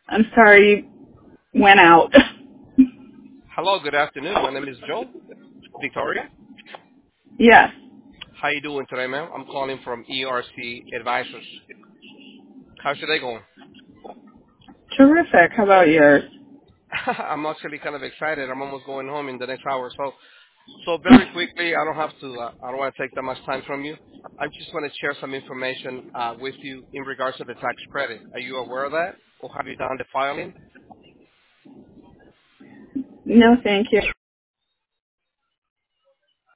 I'm sorry, went out. Hello, good afternoon. My name is Joe. Victoria. Yes. How you doing today, ma'am? I'm calling from ERC Advisors. How's your day going? Terrific. How about yours? I'm actually kind of excited. I'm almost going home in the next hour or so. So very quickly, I don't have to. I don't want to take that much time from you. I just want to share some information with you in regards to the tax credit. Are you aware of that, or have you done the filing? No, thank you.